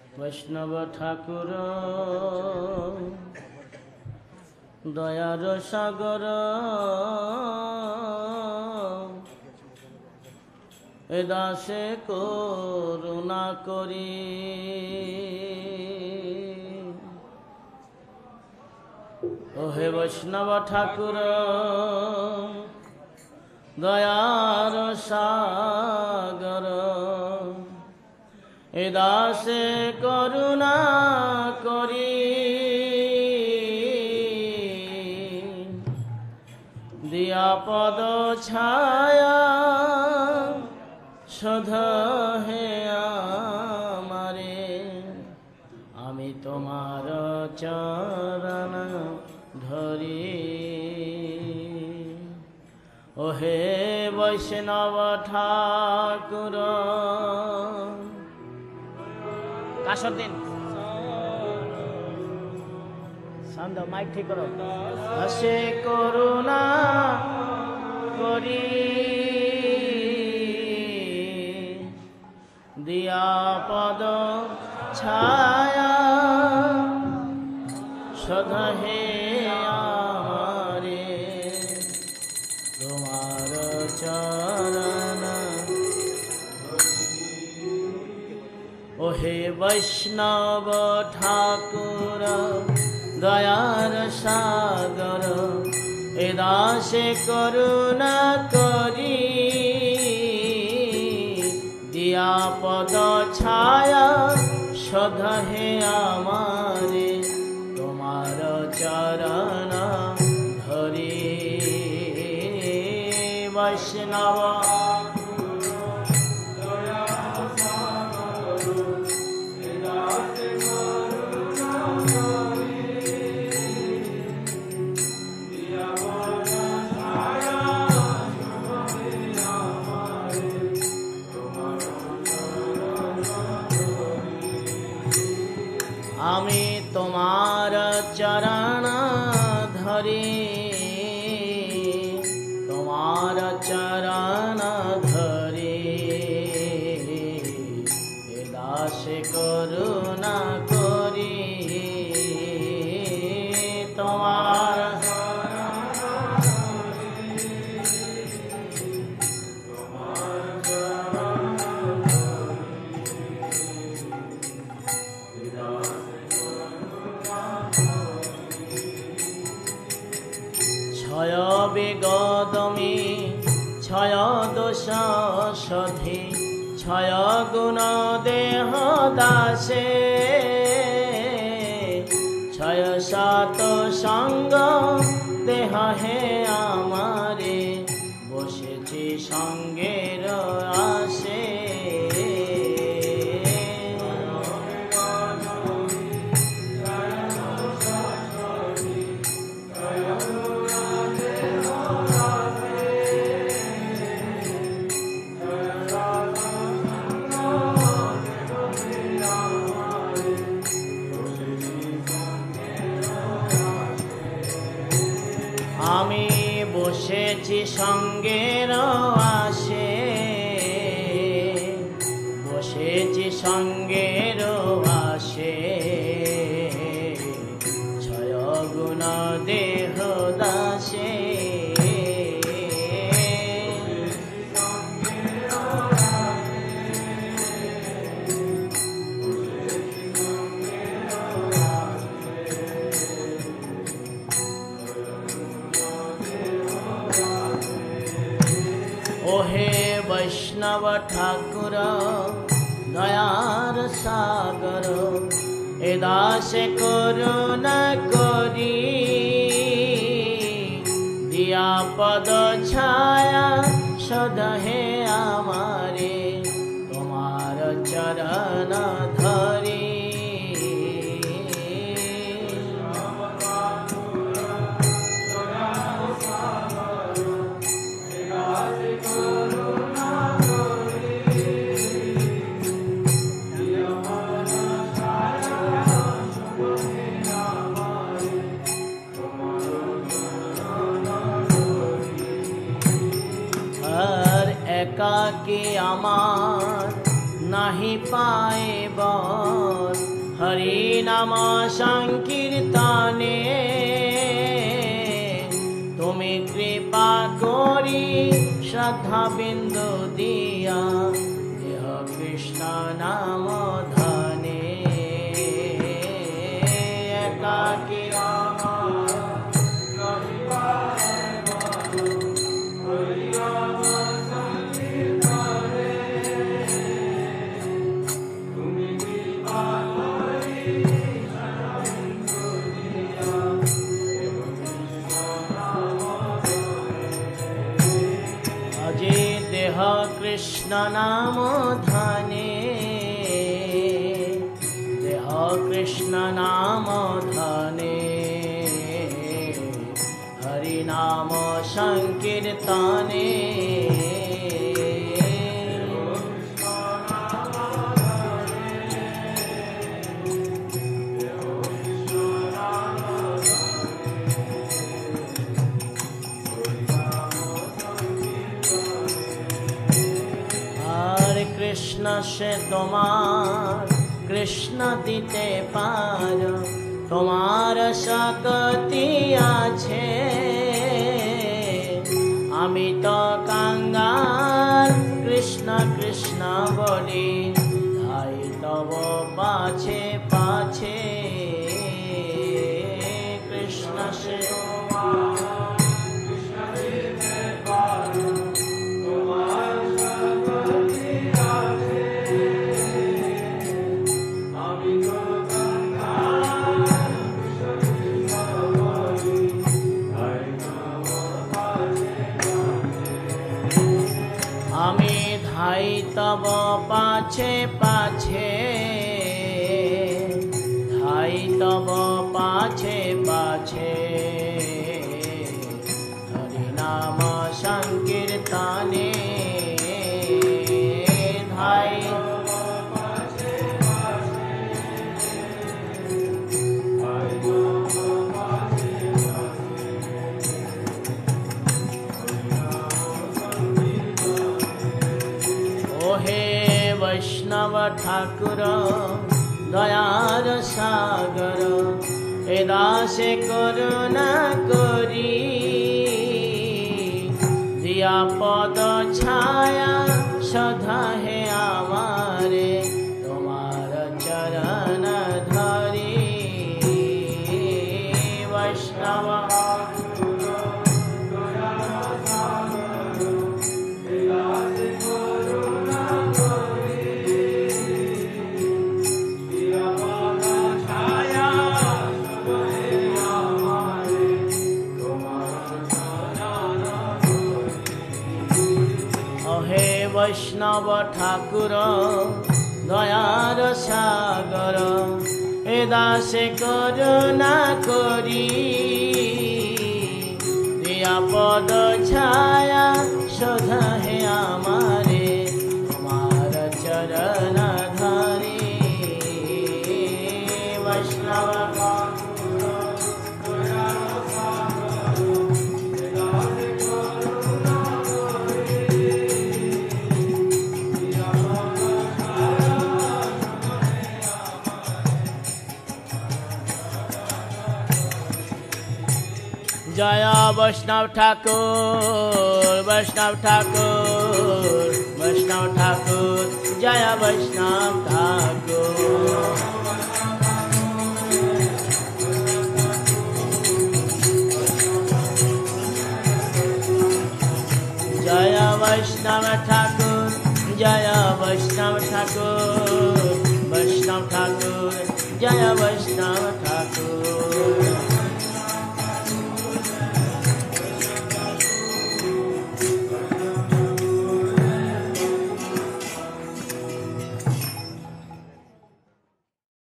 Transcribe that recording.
বৈষ্ণব ঠাকুর দয়ার সাগর এ দাসে করুণা করি ওহে বৈষ্ণব ঠাকুর দয়ার সাগর এ দাসে করুণা করি দিয়া পদ ছায়া সধা হে আমারে আমি তোমার চরণ ধরি ওহে বৈষ্ণব ঠাকুর কাশর দিন সাউন্ড মাইক ঠিক করো আসে করুণা করি দিয়া পদ ছায়া সদা হে আমারে তোমার চরণ ওহে বৈষ্ণব ঠাকুর দয়ার সাগর এ দাসে করুণা করি দিয়া পদ ছায়া সদা হে আমারে তোমার চরণ ধরি বৈষ্ণব আমি তোমার চরণ ধরি তোমার চরণ ধরি এ দাসে করুণা করি তোমার ছয় বিগদমি ছয় দোষ সধি ছয় গুণ দেহ দাসে ছয় সাত সঙ্গ দেহ হে আমারে বসেছি সঙ্গের আসে আমি বসেছি সঙ্গের আসে বসেছি সঙ্গের আসে ছয় গুণ দেহ দাসে ওহে বৈষ্ণব ঠাকুর দয়ার সাগর এ দাসে করুণা করি দিয়া পদ ছায়া সদা হে আমারে তোমার চরণ ধরি একাকী আমার নাহি পাইব নাম সংকীর্তনে তুমি কৃপা করি শ্রদ্ধা বিন্দু দিয়া দেহ কৃষ্ণ নাম ধনে একাকী কৃষ্ণ নাম ধনে দেহ কৃষ্ণ নাম ধনে হরি নাম সংকীর্তনে কৃষ্ণ সে তোমার কৃষ্ণ দিতে পার তোমার শক্তি আছে আমি তো কাঙ্গাল কৃষ্ণ কৃষ্ণ বলি তাই তব পাছে পাছে কৃষ্ণ সে তব পাছে পাছে ধাই তব পাছে পাছে হরি নাম সংকীর্তনে ধাই বৈষ্ণব ঠাকুর দয়ার সাগর এ দাসে করুণা করি দিয়া পদ ছায়া সদা হে আমারে তোমার চরণ ধরি বৈষ্ণব বৈষ্ণব ঠাকুর দয়ার সাগর এ দাসে করুণা করি দিয়া পদ ছায়া সদা হে আমারে তোমার চরণ ধরি বৈষ্ণব जय वैष्णव ठाकुर वैष्णव ठाकुर वैष्णव ठाकुर जय वैष्णव ठाकुर जय वैष्णव ठाकुर जय वैष्णव ठाकुर वैष्णव ठाकुर जय वैष्णव ठाकुर